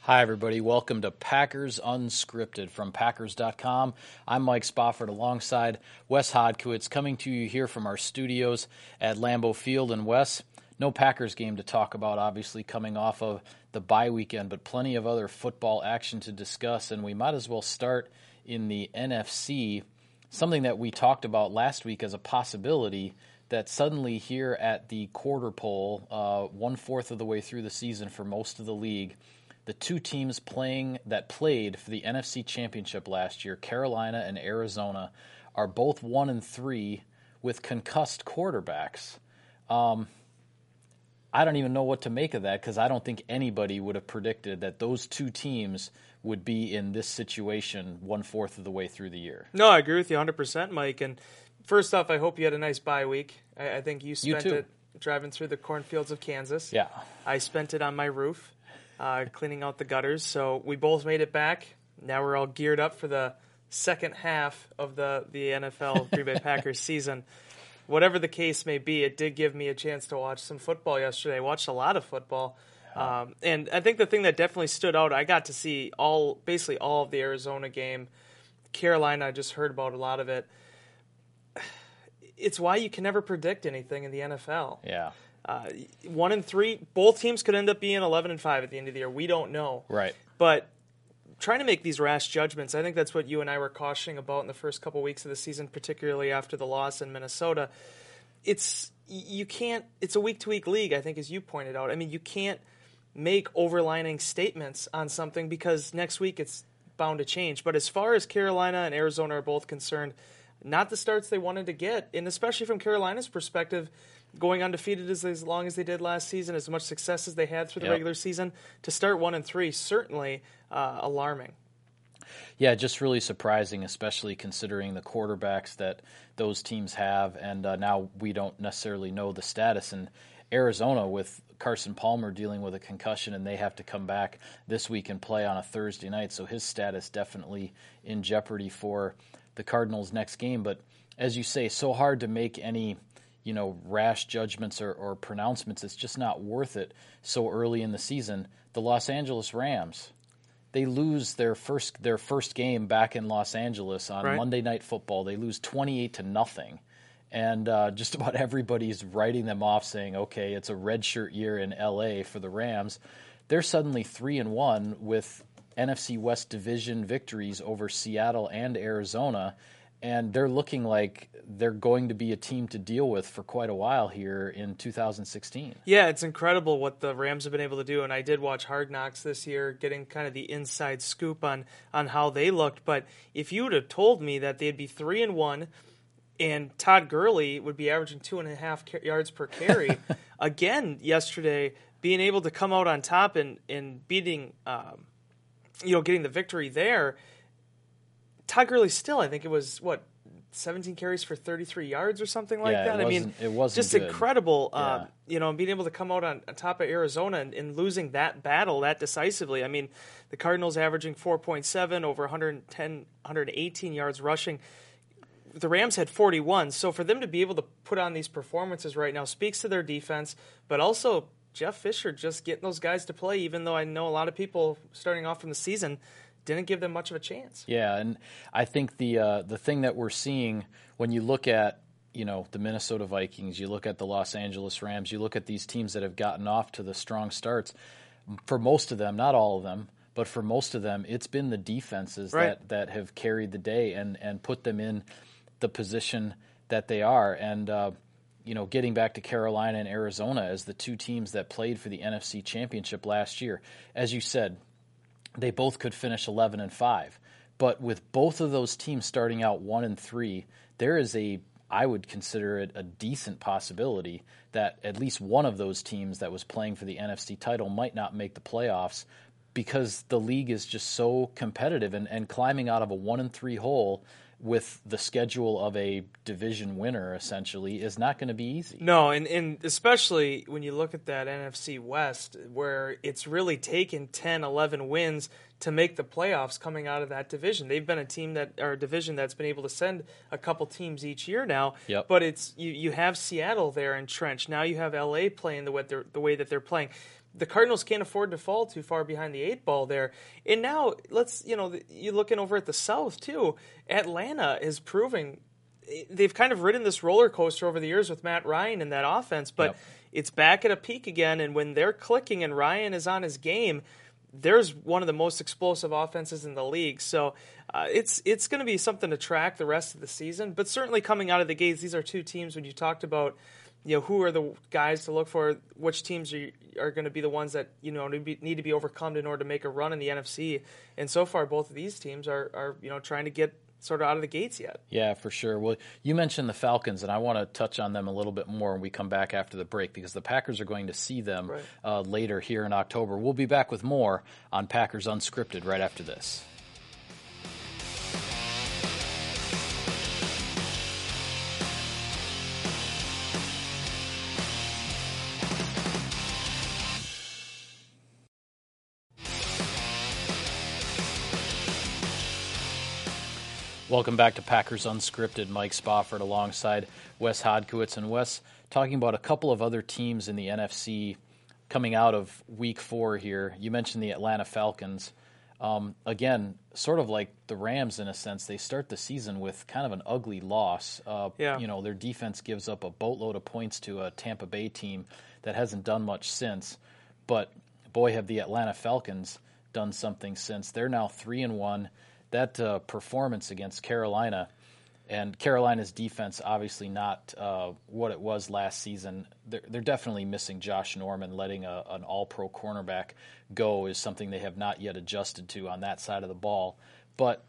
Hi, everybody. Welcome to Packers Unscripted from Packers.com. I'm Mike Spofford alongside Wes Hodkiewicz, coming to you here from our studios at Lambeau Field. And Wes, no Packers game to talk about, obviously, coming off of the bye weekend, but plenty of other football action to discuss. And we might as well start in the NFC, something that we talked about last week as a possibility that suddenly here at the quarter pole, 1/4 of the way through the season for most of the league, the two teams that played for the NFC Championship last year, Carolina and Arizona, are both 1-3 with concussed quarterbacks. I don't even know what to make of that because I don't think anybody would have predicted that those two teams would be in this situation 1/4 of the way through the year. No, I agree with you 100%, Mike. And first off, I hope you had a nice bye week. I think you spent it driving through the cornfields of Kansas. Yeah. I spent it on my roof. Cleaning out the gutters. So we both made it back. Now we're all geared up for the second half of the NFL Green Bay Packers season. Whatever the case may be, it did give me a chance to watch some football yesterday. I watched a lot of football. And I think the thing that definitely stood out, I got to see basically all of the Arizona game. Carolina, I just heard about a lot of it. It's why you can never predict anything in the NFL. Yeah. 1-3, both teams could end up being 11-5 at the end of the year. We don't know. Right. But trying to make these rash judgments, I think that's what you and I were cautioning about in the first couple weeks of the season, particularly after the loss in Minnesota. It's a week-to-week league, I think, as you pointed out. I mean, you can't make overlining statements on something because next week it's bound to change. But as far as Carolina and Arizona are both concerned, not the starts they wanted to get, and especially from Carolina's perspective, going undefeated as long as they did last season, as much success as they had through the regular season, to start 1-3, certainly alarming. Yeah, just really surprising, especially considering the quarterbacks that those teams have, and now we don't necessarily know the status. And Arizona, with Carson Palmer dealing with a concussion, and they have to come back this week and play on a Thursday night, so his status definitely in jeopardy for the Cardinals' next game. But as you say, so hard to make any rash judgments or pronouncements. It's just not worth it so early in the season. The Los Angeles Rams, they lose their first game back in Los Angeles on Monday Night Football. They lose 28-0, and just about everybody's writing them off, saying, "Okay, it's a redshirt year in LA for the Rams." They're suddenly 3-1 with NFC West division victories over Seattle and Arizona. And they're looking like they're going to be a team to deal with for quite a while here in 2016. Yeah, it's incredible what the Rams have been able to do. And I did watch Hard Knocks this year, getting kind of the inside scoop on how they looked. But if you would have told me that they'd be 3-1 and Todd Gurley would be averaging 2.5 yards per carry, again yesterday, being able to come out on top and beating, getting the victory there. Todd Gurley still, I think it was, 17 carries for 33 yards or something like that? It wasn't just good. Incredible, being able to come out on top of Arizona and losing that battle that decisively. I mean, the Cardinals averaging 4.7, over 118 yards rushing. The Rams had 41, so for them to be able to put on these performances right now speaks to their defense, but also Jeff Fisher just getting those guys to play, even though I know a lot of people starting off from the season didn't give them much of a chance. Yeah, and I think the thing that we're seeing when you look at the Minnesota Vikings, you look at the Los Angeles Rams, you look at these teams that have gotten off to the strong starts, for most of them, not all of them, but for most of them, it's been the defenses that have carried the day and put them in the position that they are. And getting back to Carolina and Arizona as the two teams that played for the NFC Championship last year, as you said, they both could finish 11-5. But with both of those teams starting out 1-3, there is I would consider it a decent possibility that at least one of those teams that was playing for the NFC title might not make the playoffs because the league is just so competitive and climbing out of a 1-3 hole with the schedule of a division winner, essentially, is not going to be easy. No, and especially when you look at that NFC West, where it's really taken 10, 11 wins to make the playoffs coming out of that division. They've been a division that's been able to send a couple teams each year now. Yep. But it's you have Seattle there entrenched. Now you have LA playing the way that they're playing. the Cardinals can't afford to fall too far behind the 8 ball there. And now you're looking over at the South too. Atlanta is proving they've kind of ridden this roller coaster over the years with Matt Ryan in that offense, but it's back at a peak again. And when they're clicking and Ryan is on his game, there's one of the most explosive offenses in the league. So it's going to be something to track the rest of the season. But certainly coming out of the gates, these are two teams when you talked about who are the guys to look for, which teams are going to be the ones that need to be overcome in order to make a run in the NFC. And so far, both of these teams are trying to get sort of out of the gates yet. Yeah, for sure. Well, you mentioned the Falcons, and I want to touch on them a little bit more when we come back after the break, because the Packers are going to see them later here in October. We'll be back with more on Packers Unscripted right after this. Welcome back to Packers Unscripted. Mike Spofford alongside Wes Hodkiewicz. And Wes, talking about a couple of other teams in the NFC coming out of Week 4 here. You mentioned the Atlanta Falcons. Again, sort of like the Rams in a sense, they start the season with kind of an ugly loss. Their defense gives up a boatload of points to a Tampa Bay team that hasn't done much since. But, boy, have the Atlanta Falcons done something since. They're now 3-1. That performance against Carolina, and Carolina's defense obviously not what it was last season. They're definitely missing Josh Norman. Letting an all-pro cornerback go is something they have not yet adjusted to on that side of the ball. But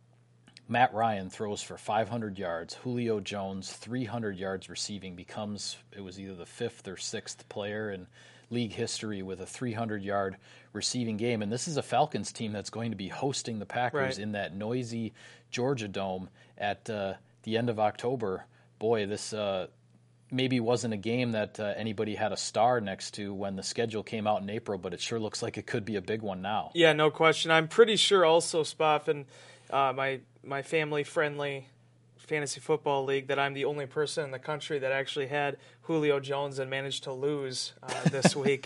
Matt Ryan throws for 500 yards. Julio Jones, 300 yards receiving, it was either the 5th or 6th player in league history with a 300-yard receiving game. And this is a Falcons team that's going to be hosting the Packers in that noisy Georgia Dome at the end of October. Boy, this maybe wasn't a game that anybody had a star next to when the schedule came out in April, but it sure looks like it could be a big one now. Yeah, no question. I'm pretty sure also, Spoff, and my family-friendly fantasy football league, that I'm the only person in the country that actually had Julio Jones and managed to lose this week.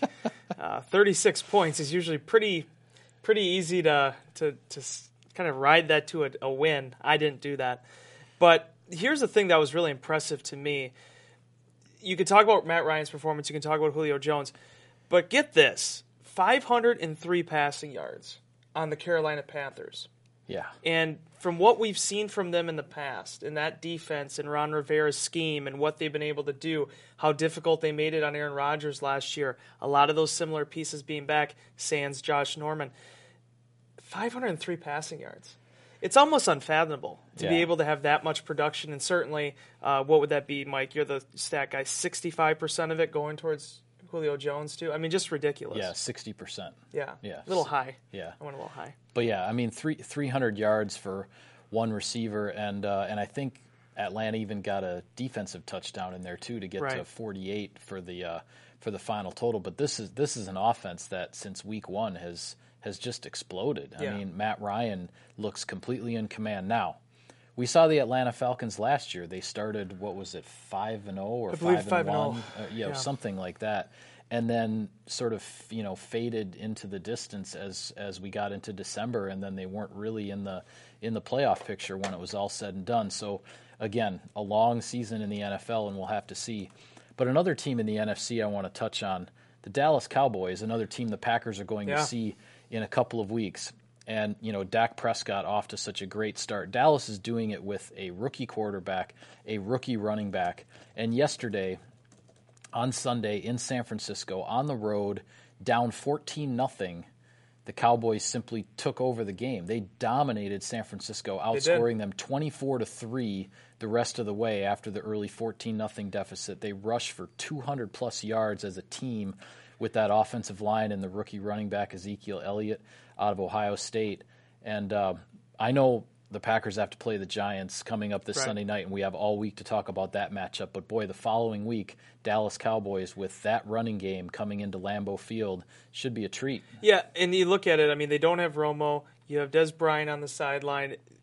36 points is usually pretty easy to kind of ride that to a win. I didn't do that. But here's the thing that was really impressive to me. You can talk about Matt Ryan's performance, you can talk about Julio Jones, but get this, 503 passing yards on the Carolina Panthers. Yeah. And from what we've seen from them in the past, in that defense and Ron Rivera's scheme and what they've been able to do, how difficult they made it on Aaron Rodgers last year, a lot of those similar pieces being back, sans Josh Norman, 503 passing yards. It's almost unfathomable to be able to have that much production, and certainly, what would that be, Mike? You're the stat guy, 65% of it going towards Julio Jones, too. I mean, just ridiculous. Yeah, 60%. Yeah. A little high. Yeah. I went a little high. But, yeah, I mean, 300 yards for one receiver, and I think Atlanta even got a defensive touchdown in there, too, to get to 48 for the final total. But this is an offense that, since week 1, has just exploded. I mean, Matt Ryan looks completely in command. Now, we saw the Atlanta Falcons last year. They started, 5-0 or 5-1? Something like that. And then sort of, faded into the distance as we got into December, and then they weren't really in the playoff picture when it was all said and done. So, again, a long season in the NFL, and we'll have to see. But another team in the NFC I want to touch on, the Dallas Cowboys, another team the Packers are going to see in a couple of weeks. And, Dak Prescott off to such a great start. Dallas is doing it with a rookie quarterback, a rookie running back. And yesterday, on Sunday in San Francisco, on the road, down 14-0, the Cowboys simply took over the game. They dominated San Francisco, outscoring them 24-3 the rest of the way after the early 14-0 deficit. They rushed for 200-plus yards as a team with that offensive line and the rookie running back Ezekiel Elliott out of Ohio State. And I know the Packers have to play the Giants coming up this Sunday night, and we have all week to talk about that matchup. But, boy, the following week, Dallas Cowboys with that running game coming into Lambeau Field should be a treat. Yeah, and you look at it, I mean, they don't have Romo. You have Des Bryant on the sideline.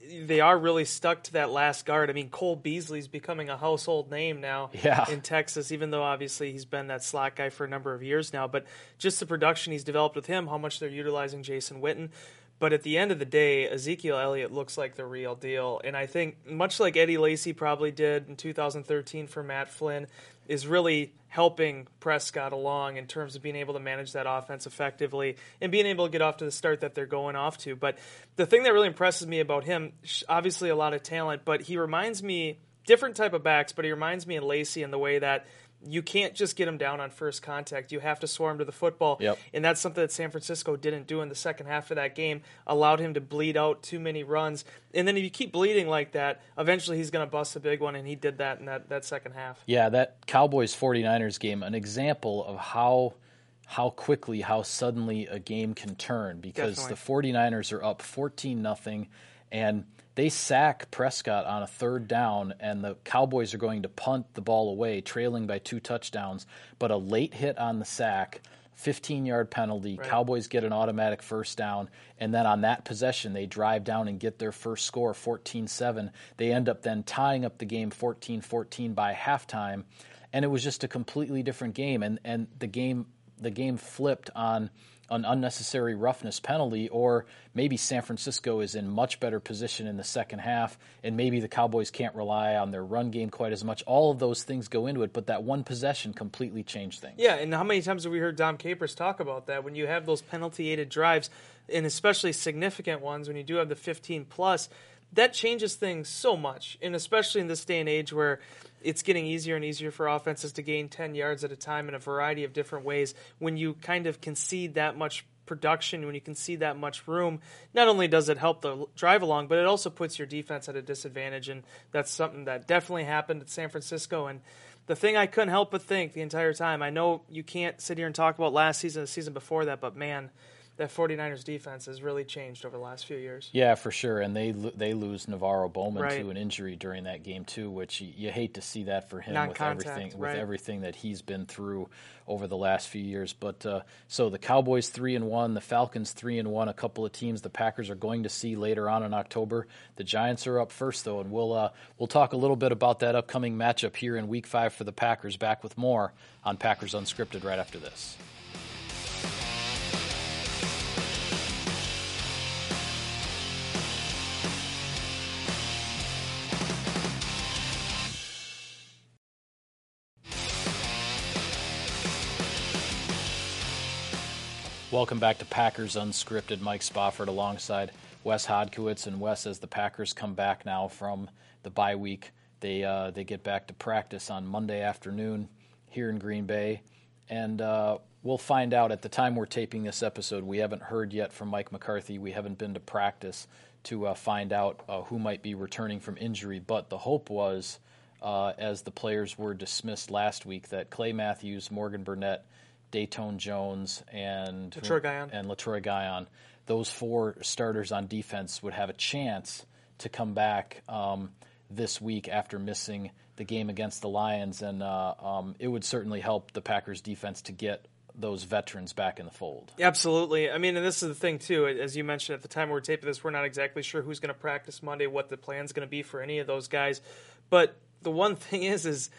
they are really stuck to that last guard. I mean, Cole Beasley's becoming a household name now in Texas, even though obviously he's been that slot guy for a number of years now. But just the production he's developed with him, how much they're utilizing Jason Witten. But at the end of the day, Ezekiel Elliott looks like the real deal. And I think, much like Eddie Lacy probably did in 2013 for Matt Flynn, is really helping Prescott along in terms of being able to manage that offense effectively and being able to get off to the start that they're going off to. But the thing that really impresses me about him, obviously a lot of talent, but he reminds me, different type of backs, but he reminds me of Lacy in the way that you can't just get him down on first contact. You have to swarm to the football. Yep. And that's something that San Francisco didn't do in the second half of that game, allowed him to bleed out too many runs. And then if you keep bleeding like that, eventually he's going to bust a big one, and he did that in that second half. Yeah, that Cowboys-49ers game, an example of how quickly, how suddenly a game can turn, because Definitely. the 49ers are up 14-0, and they sack Prescott on a third down, and the Cowboys are going to punt the ball away, trailing by 2 touchdowns. But a late hit on the sack, 15-yard penalty, Right. Cowboys get an automatic first down, and then on that possession, they drive down and get their first score, 14-7. They end up then tying up the game 14-14 by halftime, and it was just a completely different game, and the game flipped on an unnecessary roughness penalty, or maybe San Francisco is in much better position in the second half, and maybe the Cowboys can't rely on their run game quite as much. All of those things go into it, but that one possession completely changed things. Yeah, and how many times have we heard Dom Capers talk about that? When you have those penalty-aided drives, and especially significant ones, when you do have the 15-plus, that changes things so much, and especially in this day and age where it's getting easier and easier for offenses to gain 10 yards at a time in a variety of different ways. When you kind of concede that much production, when you concede that much room, not only does it help the drive along, but it also puts your defense at a disadvantage, and that's something that definitely happened at San Francisco. And the thing I couldn't help but think the entire time, I know you can't sit here and talk about last season, the season before that, but man, that 49ers defense has really changed over the last few years. Yeah, for sure, and they lose Navarro Bowman Right. to an injury during that game too, which you hate to see that for him with Non-contact, right. everything that he's been through over the last few years. But so the Cowboys 3-1, the Falcons 3-1, a couple of teams the Packers are going to see later on in October. The Giants are up first though, and we'll talk a little bit about that upcoming matchup here in Week 5 for the Packers. Back with more on Packers Unscripted right after this. Welcome back to Packers Unscripted. Mike Spofford alongside Wes Hodkiewicz. And Wes, as the Packers come back now from the bye week, they get back to practice on Monday afternoon here in Green Bay. And we'll find out at the time we're taping this episode. We haven't heard yet from Mike McCarthy. We haven't been to practice to find out who might be returning from injury. But the hope was, as the players were dismissed last week, that Clay Matthews, Morgan Burnett, Dayton Jones, and LaTroy Guion, those 4 starters on defense would have a chance to come back this week after missing the game against the Lions, and it would certainly help the Packers defense to get those veterans back in the fold. Absolutely. I mean, and this is the thing, too. As you mentioned at the time we were taping this, we're not exactly sure who's going to practice Monday, what the plan's going to be for any of those guys. But the one thing is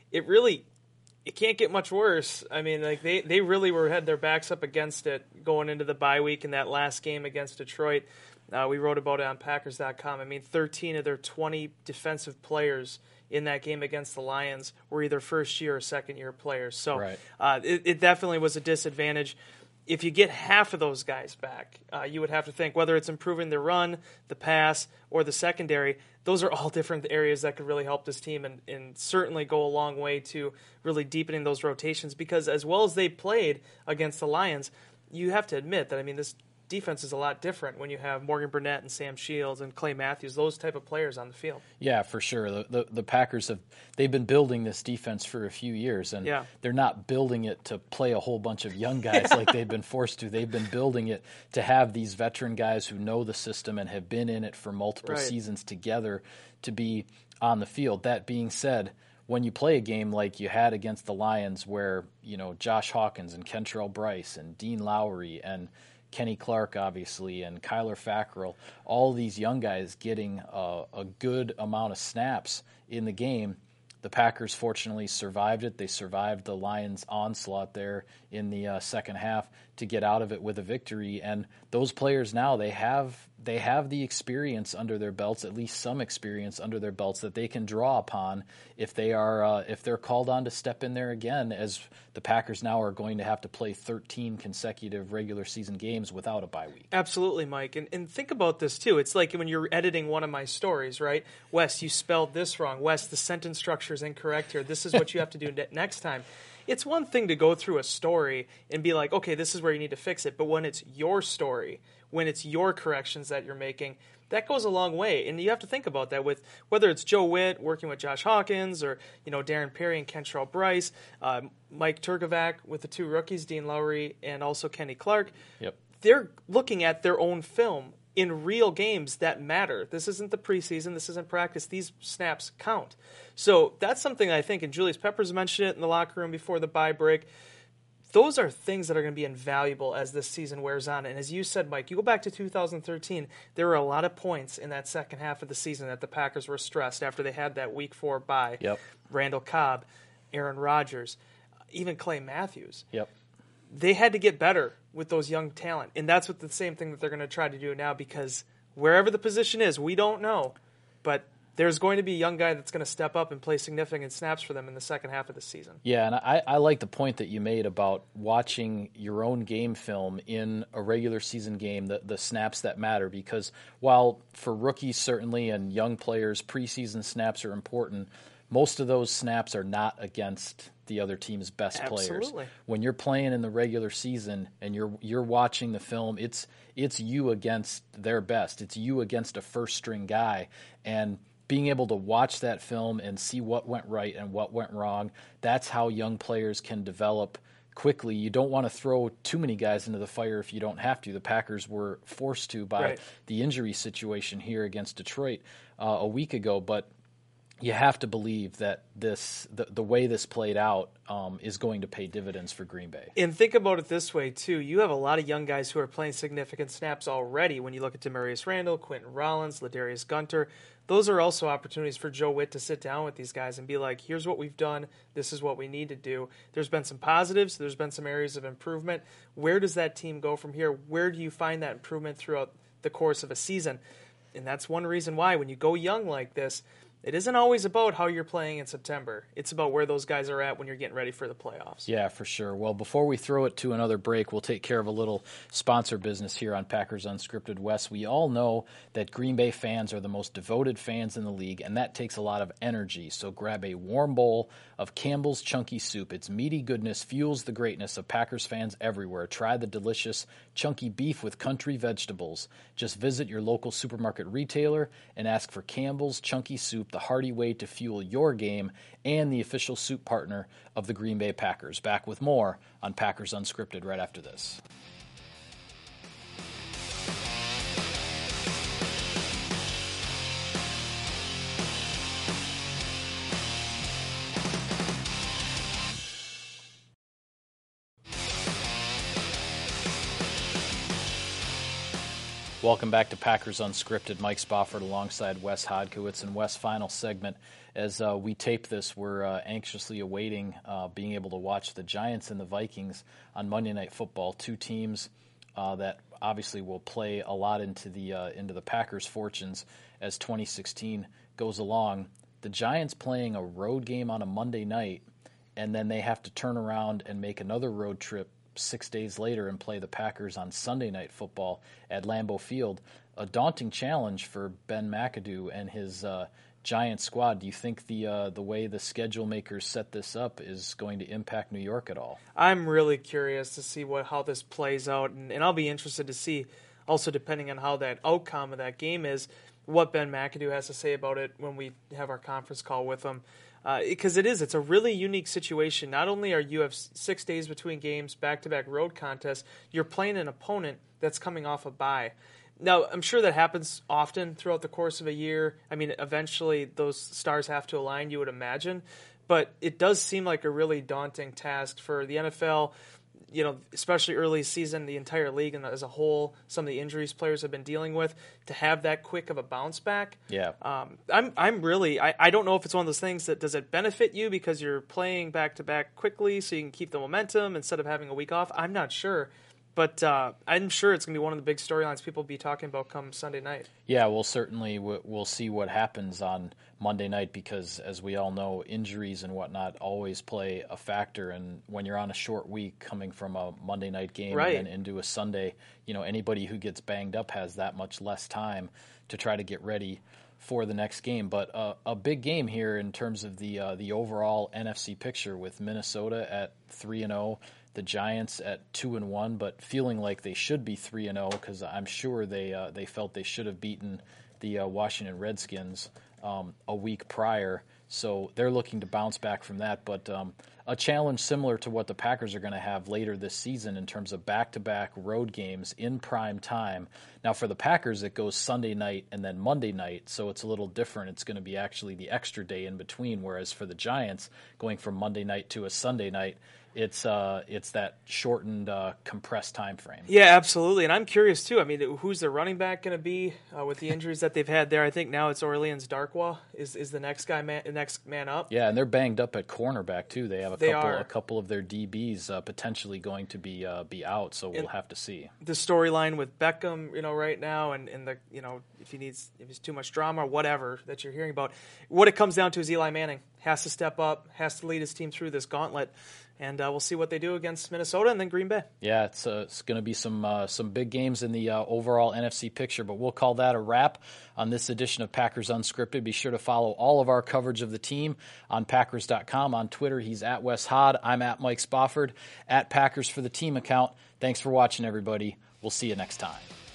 it can't get much worse. I mean, like they really had their backs up against it going into the bye week in that last game against Detroit. We wrote about it on Packers.com. I mean, 13 of their 20 defensive players in that game against the Lions were either first-year or second-year players. So Right. It definitely was a disadvantage. If you get half of those guys back, you would have to think whether it's improving the run, the pass, or the secondary. Those are all different areas that could really help this team and certainly go a long way to really deepening those rotations, because as well as they played against the Lions, you have to admit that, I mean, this defense is a lot different when you have Morgan Burnett and Sam Shields and Clay Matthews, those type of players on the field. Yeah, for sure. The Packers they've been building this defense for a few years, and they're not building it to play a whole bunch of young guys like they've been forced to. They've been building it to have these veteran guys who know the system and have been in it for multiple seasons together to be on the field. That being said, when you play a game like you had against the Lions where, Josh Hawkins and Kentrell Bryce and Dean Lowry and Kenny Clark, obviously, and Kyler Fackrell, all these young guys getting a good amount of snaps in the game. The Packers fortunately survived it. They survived the Lions' onslaught there in the second half to get out of it with a victory. And those players now, they have the experience under their belts, at least some experience under their belts that they can draw upon if they're called on to step in there again, as the Packers now are going to have to play 13 consecutive regular season games without a bye week. Absolutely, Mike. And think about this, too. It's like when you're editing one of my stories, right? Wes, you spelled this wrong. Wes, the sentence structure is incorrect here. This is what you have to do next time. It's one thing to go through a story and be like, okay, this is where you need to fix it. But when it's your story, when it's your corrections that you're making, that goes a long way. And you have to think about that with whether it's Joe Witt working with Josh Hawkins or, Darren Perry and Kentrell Bryce, Mike Turkovac with the two rookies, Dean Lowry and also Kenny Clark. Yep. They're looking at their own film in real games that matter. This isn't the preseason. This isn't practice. These snaps count. So that's something I think, and Julius Peppers mentioned it in the locker room before the bye break. Those are things that are going to be invaluable as this season wears on. And as you said, Mike, you go back to 2013, there were a lot of points in that second half of the season that the Packers were stressed after they had that Week 4 bye. Yep. Randall Cobb, Aaron Rodgers, even Clay Matthews. Yep. They had to get better with those young talent. And that's what the same thing that they're going to try to do now, because wherever the position is, we don't know. But there's going to be a young guy that's going to step up and play significant snaps for them in the second half of the season. Yeah, and I like the point that you made about watching your own game film in a regular season game, the snaps that matter, because while for rookies certainly and young players, preseason snaps are important, most of those snaps are not against the other team's best Absolutely. players. When you're playing in the regular season and you're watching the film, it's you against their best. It's you against a first-string guy, and being able to watch that film and see what went right and what went wrong, that's how young players can develop quickly. You don't want to throw too many guys into the fire if you don't have to. The Packers were forced to by the injury situation here against Detroit a week ago, but you have to believe that the way this played out is going to pay dividends for Green Bay. And think about it this way, too. You have a lot of young guys who are playing significant snaps already. When you look at Demarius Randall, Quentin Rollins, Ladarius Gunter, those are also opportunities for Joe Witt to sit down with these guys and be like, here's what we've done. This is what we need to do. There's been some positives. There's been some areas of improvement. Where does that team go from here? Where do you find that improvement throughout the course of a season? And that's one reason why when you go young like this, it isn't always about how you're playing in September. It's about where those guys are at when you're getting ready for the playoffs. Yeah, for sure. Well, before we throw it to another break, we'll take care of a little sponsor business here on Packers Unscripted West. We all know that Green Bay fans are the most devoted fans in the league, and that takes a lot of energy. So grab a warm bowl of Campbell's Chunky Soup. Its meaty goodness fuels the greatness of Packers fans everywhere. Try the delicious chunky beef with country vegetables. Just visit your local supermarket retailer and ask for Campbell's Chunky Soup, the hearty way to fuel your game, and the official soup partner of the Green Bay Packers. Back with more on Packers Unscripted right after this. Welcome back to Packers Unscripted. Mike Spofford alongside Wes Hodkiewicz. And Wes, final segment. As we tape this, we're anxiously awaiting being able to watch the Giants and the Vikings on Monday Night Football, two teams that obviously will play a lot into the Packers' fortunes as 2016 goes along. The Giants playing a road game on a Monday night, and then they have to turn around and make another road trip 6 days later and play the Packers on Sunday Night Football at Lambeau Field. A daunting challenge for Ben McAdoo and his Giants squad. Do you think the way the schedule makers set this up is going to impact New York at all? I'm really curious to see how this plays out, and I'll be interested to see, also depending on how that outcome of that game is, what Ben McAdoo has to say about it when we have our conference call with him. Because it's a really unique situation. Not only are you have 6 days between games, back-to-back road contests, you're playing an opponent that's coming off a bye. Now, I'm sure that happens often throughout the course of a year. I mean, eventually those stars have to align, you would imagine. but it does seem like a really daunting task for the NFL. Especially early season, the entire league and as a whole, some of the injuries players have been dealing with, to have that quick of a bounce back. Yeah. I'm really, I don't know if it's one of those things that does it benefit you because you're playing back to back quickly so you can keep the momentum instead of having a week off. I'm not sure. But I'm sure it's going to be one of the big storylines people will be talking about come Sunday night. Yeah, we'll certainly we'll see what happens on Monday night because, as we all know, injuries and whatnot always play a factor. And when you're on a short week coming from a Monday night game Right. and then into a Sunday, anybody who gets banged up has that much less time to try to get ready for the next game. But a big game here in terms of the overall NFC picture with Minnesota at 3-0. The Giants at 2-1, but feeling like they should be 3-0 because I'm sure they felt they should have beaten the Washington Redskins a week prior. So they're looking to bounce back from that. But a challenge similar to what the Packers are going to have later this season in terms of back-to-back road games in prime time. Now for the Packers, it goes Sunday night and then Monday night, so it's a little different. It's going to be actually the extra day in between, whereas for the Giants, going from Monday night to a Sunday night, it's that shortened, compressed time frame. Yeah, absolutely. And I'm curious, too. I mean, who's the running back going to be with the injuries that they've had there? I think now it's Orleans Darkwa is the next man up. Yeah, and they're banged up at cornerback, too. They have a couple of their DBs potentially going to be out, so we'll have to see. The storyline with Beckham, right now, and the if he's too much drama or whatever that you're hearing about, what it comes down to is Eli Manning has to step up, has to lead his team through this gauntlet. And we'll see what they do against Minnesota and then Green Bay. Yeah, it's going to be some big games in the overall NFC picture, but we'll call that a wrap on this edition of Packers Unscripted. Be sure to follow all of our coverage of the team on Packers.com. On Twitter, he's at Wes Hod. I'm at Mike Spofford, at Packers for the Team account. Thanks for watching, everybody. We'll see you next time.